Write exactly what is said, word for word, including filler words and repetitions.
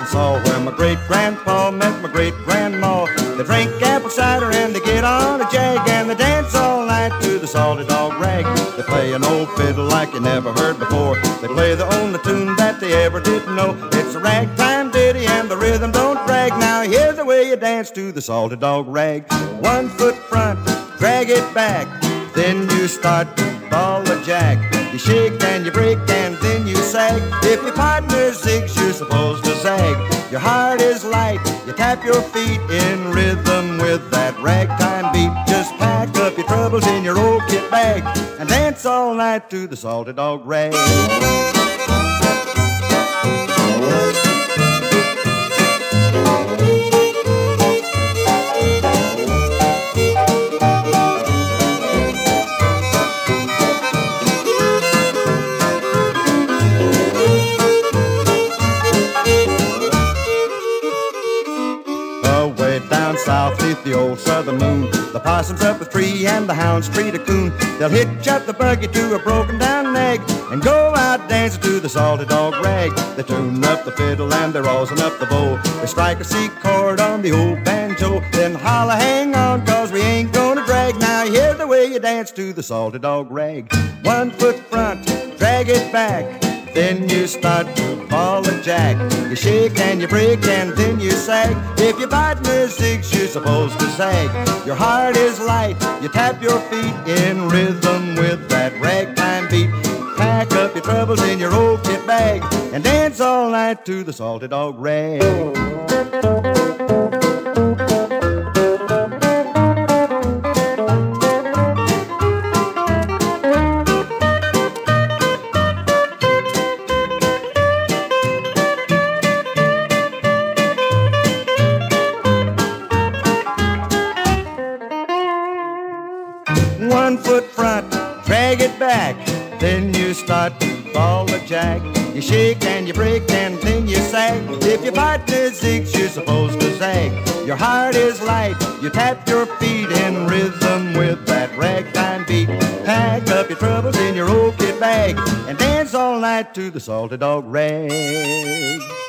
saw where my great-grandpa met my great-grandma. They drink apple cider and they get on a jag, and they dance all night to the Salty Dog Rag. They play an old fiddle like you never heard before. They play the only tune that they ever didn't know. It's a ragtime ditty and the rhythm don't drag. Now here's the way you dance to the Salty Dog Rag. One foot front, drag it back, then you start to ball a jack. You shake and you break and then you sag. If your partner zigs, you're supposed to zag. Your heart is light, you tap your feet in rhythm with that ragtime beat. Just pack up your troubles in your old kit bag and dance all night to the Salty Dog Rag. Down south neath the old southern moon, the possum's up a tree and the hounds treat a coon. They'll hitch up the buggy to a broken down nag and go out dancing to the Salty Dog Rag. They tune up the fiddle and they're rosin up the bow. They strike a C chord on the old banjo, then holla, hang on, cause we ain't gonna drag. Now here's the way you dance to the Salty Dog Rag. One foot front, drag it back, then you start to ball a jack. You shake and you break and then you sag. If your partner zigs, you're supposed to sag. Your heart is light, you tap your feet in rhythm with that ragtime beat. Pack up your troubles in your old kit bag and dance all night to the Salty Dog Rag. One foot front, drag it back, then you start to ball a jack. You shake and you break and then you sag. If your partner zigs, you're supposed to zag. Your heart is light, you tap your feet in rhythm with that ragtime beat. Pack up your troubles in your old kit bag and dance all night to the Salty Dog Rag.